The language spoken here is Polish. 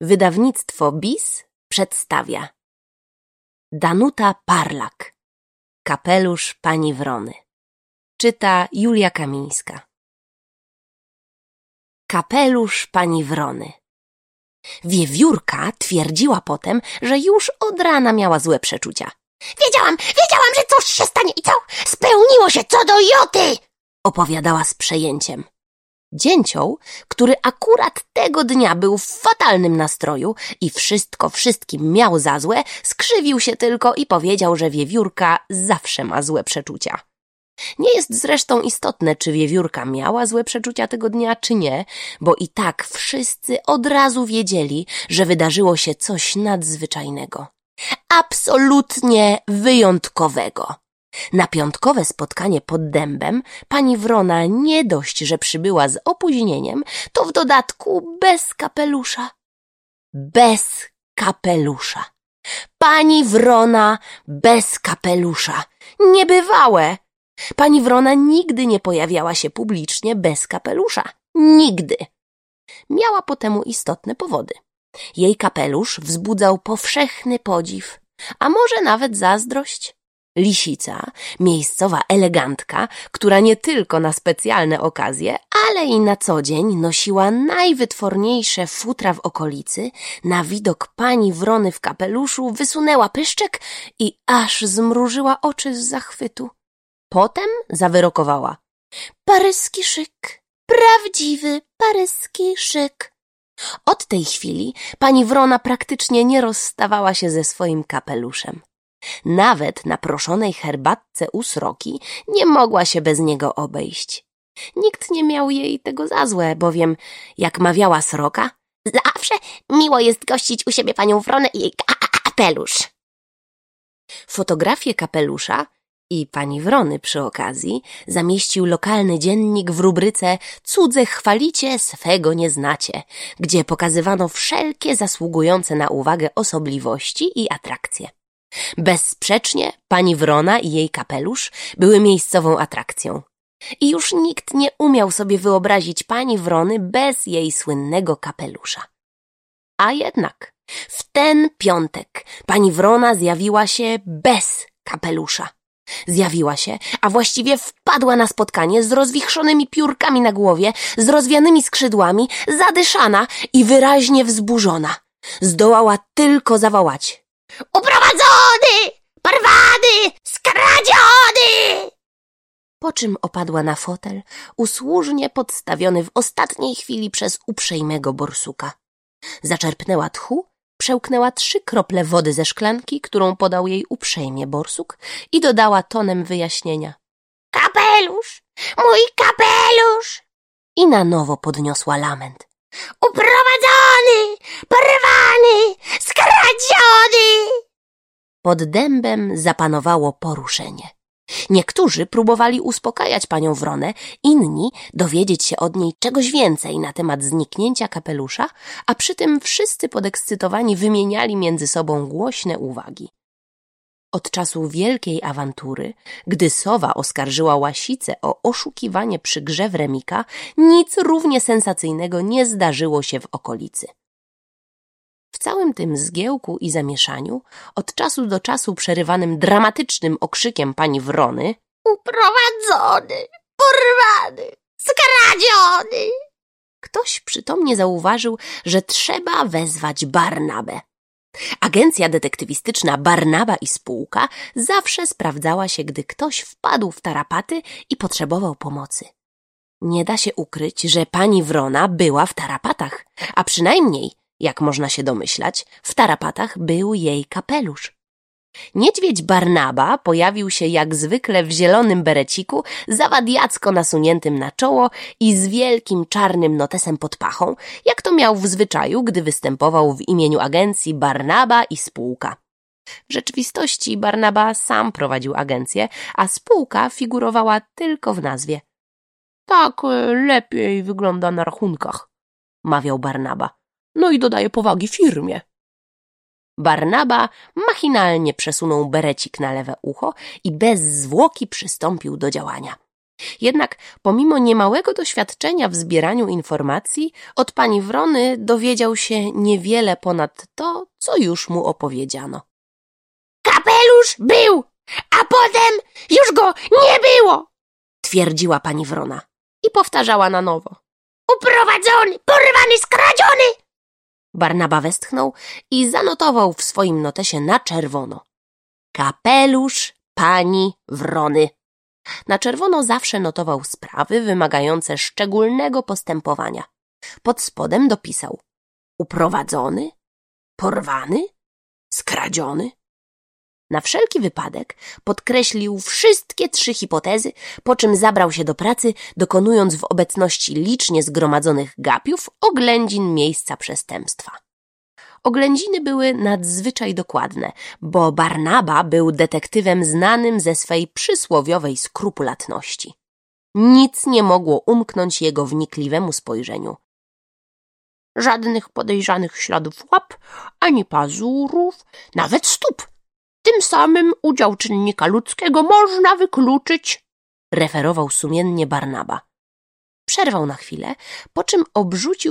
Wydawnictwo BIS przedstawia Danuta Parlak. Kapelusz pani Wrony. Czyta Julia Kamińska. Kapelusz pani Wrony. Wiewiórka twierdziła potem, że już od rana miała złe przeczucia. Wiedziałam, że coś się stanie i co? Spełniło się co do joty! Opowiadała z przejęciem. Dzięcioł, który akurat tego dnia był w fatalnym nastroju i wszystko wszystkim miał za złe, skrzywił się tylko i powiedział, że wiewiórka zawsze ma złe przeczucia. Nie jest zresztą istotne, czy wiewiórka miała złe przeczucia tego dnia, czy nie, bo i tak wszyscy od razu wiedzieli, że wydarzyło się coś nadzwyczajnego. Absolutnie wyjątkowego. Na piątkowe spotkanie pod dębem pani Wrona nie dość, że przybyła z opóźnieniem, to w dodatku bez kapelusza. Bez kapelusza. Pani Wrona bez kapelusza. Niebywałe. Pani Wrona nigdy nie pojawiała się publicznie bez kapelusza. Nigdy. Miała po temu istotne powody. Jej kapelusz wzbudzał powszechny podziw, a może nawet zazdrość. Lisica, miejscowa elegantka, która nie tylko na specjalne okazje, ale i na co dzień nosiła najwytworniejsze futra w okolicy, na widok pani Wrony w kapeluszu wysunęła pyszczek i aż zmrużyła oczy z zachwytu. Potem zawyrokowała: paryski szyk, prawdziwy paryski szyk. Od tej chwili pani Wrona praktycznie nie rozstawała się ze swoim kapeluszem. Nawet na proszonej herbatce u Sroki nie mogła się bez niego obejść. Nikt nie miał jej tego za złe, bowiem, jak mawiała Sroka, zawsze miło jest gościć u siebie panią Wronę i jej kapelusz. Fotografię kapelusza i pani Wrony przy okazji zamieścił lokalny dziennik w rubryce „Cudze chwalicie, swego nie znacie”, gdzie pokazywano wszelkie zasługujące na uwagę osobliwości i atrakcje. Bezsprzecznie pani Wrona i jej kapelusz były miejscową atrakcją. I już nikt nie umiał sobie wyobrazić pani Wrony bez jej słynnego kapelusza. A jednak w ten piątek pani Wrona zjawiła się bez kapelusza. Zjawiła się, a właściwie wpadła na spotkanie z rozwichrzonymi piórkami na głowie, z rozwianymi skrzydłami, zadyszana i wyraźnie wzburzona. Zdołała tylko zawołać: uprowadzony! Porwany! Skradziony! Po czym opadła na fotel, usłużnie podstawiony w ostatniej chwili przez uprzejmego borsuka. Zaczerpnęła tchu, przełknęła 3 krople wody ze szklanki, którą podał jej uprzejmie borsuk, i dodała tonem wyjaśnienia: kapelusz! Mój kapelusz! I na nowo podniosła lament: uprowadzony! Porwany! Skradziony! Pod dębem zapanowało poruszenie. Niektórzy próbowali uspokajać panią Wronę, inni dowiedzieć się od niej czegoś więcej na temat zniknięcia kapelusza, a przy tym wszyscy podekscytowani wymieniali między sobą głośne uwagi. Od czasu wielkiej awantury, gdy sowa oskarżyła łasicę o oszukiwanie przy grze w remika, nic równie sensacyjnego nie zdarzyło się w okolicy. W całym tym zgiełku i zamieszaniu, od czasu do czasu przerywanym dramatycznym okrzykiem pani Wrony: uprowadzony, porwany, skradziony, ktoś przytomnie zauważył, że trzeba wezwać Barnabę. Agencja detektywistyczna Barnaba i spółka zawsze sprawdzała się, gdy ktoś wpadł w tarapaty i potrzebował pomocy. Nie da się ukryć, że pani Wrona była w tarapatach, a przynajmniej, jak można się domyślać, w tarapatach był jej kapelusz. Niedźwiedź Barnaba pojawił się jak zwykle w zielonym bereciku, zawadiacko nasuniętym na czoło i z wielkim czarnym notesem pod pachą, jak to miał w zwyczaju, gdy występował w imieniu agencji Barnaba i spółka. W rzeczywistości Barnaba sam prowadził agencję, a spółka figurowała tylko w nazwie. Tak lepiej wygląda na rachunkach, mawiał Barnaba. No i dodaje powagi firmie. Barnaba machinalnie przesunął berecik na lewe ucho i bez zwłoki przystąpił do działania. Jednak pomimo niemałego doświadczenia w zbieraniu informacji, od pani Wrony dowiedział się niewiele ponad to, co już mu opowiedziano. Kapelusz był, a potem już go nie było, twierdziła pani Wrona i powtarzała na nowo. Uprowadzony, porwany, skradziony. Barnaba westchnął i zanotował w swoim notesie na czerwono. Kapelusz pani Wrony. Na czerwono zawsze notował sprawy wymagające szczególnego postępowania. Pod spodem dopisał: uprowadzony, porwany, skradziony. Na wszelki wypadek podkreślił wszystkie 3 hipotezy, po czym zabrał się do pracy, dokonując w obecności licznie zgromadzonych gapiów oględzin miejsca przestępstwa. Oględziny były nadzwyczaj dokładne, bo Barnaba był detektywem znanym ze swej przysłowiowej skrupulatności. Nic nie mogło umknąć jego wnikliwemu spojrzeniu. Żadnych podejrzanych śladów łap, ani pazurów, nawet stóp. Tym samym udział czynnika ludzkiego można wykluczyć, referował sumiennie Barnaba. Przerwał na chwilę, po czym obrzucił